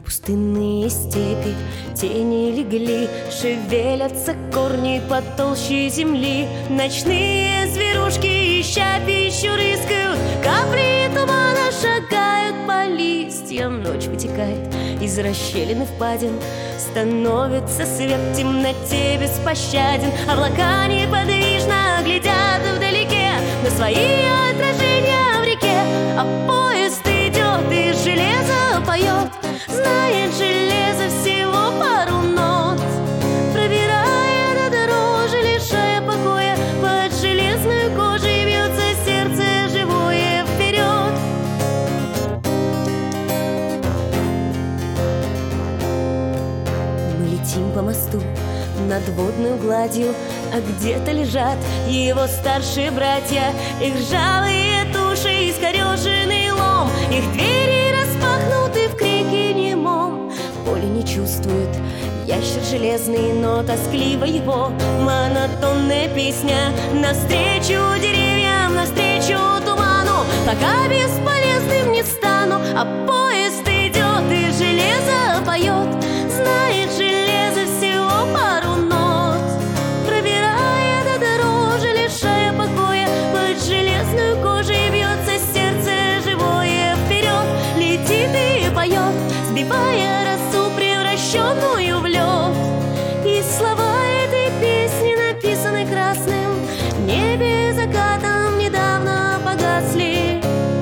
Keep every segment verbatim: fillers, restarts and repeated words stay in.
пустынные степи тени легли, шевелятся корни потолще земли. Ночные зверушки, ища пищу, рыскают, капли тумана шагают по листьям. Ночь вытекает из расщелины впадин, становится свет в темноте беспощаден. Облака неподвижно глядят вдалеке на свои отражения в реке, а поезд идет и железо поет. Знает железо всего пару нот, пробирая до дорожи, лишая покоя. Под железной кожей бьется сердце живое вперед. Мы летим по мосту над водной гладью, а где-то лежат его старшие братья. Их ржавые туши, искореженный лом, их двери распахнуты в крике немом. Поле не чувствует ящер железный, но тоскливо его монотонная песня. Навстречу деревьям, навстречу туману, пока бесполезным не стану. А поезд идет и железо поет, знает железо всего пару нот, пробирая до дорожи, лишая покоя. Под железной кожей бьется сердце живое вперед. Летит и поет, сбивая росу, превращенную в лед. И слова этой песни написаны красным в небе закатом, недавно погасли.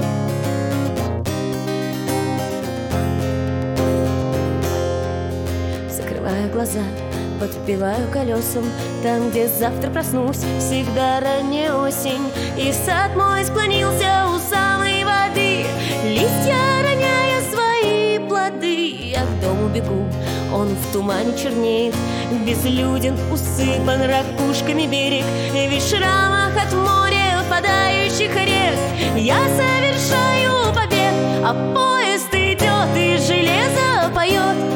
Закрываю глаза, подпеваю колесам, там, где завтра проснусь, всегда ранняя осень. И сад мой склонился у самой воды, листья роняя свои плоды. Я к дому бегу, он в тумане чернеет, безлюден, усыпан ракушками берег. И в шрамах от моря впадающих рек я совершаю побег, а поезд идет и железо поет.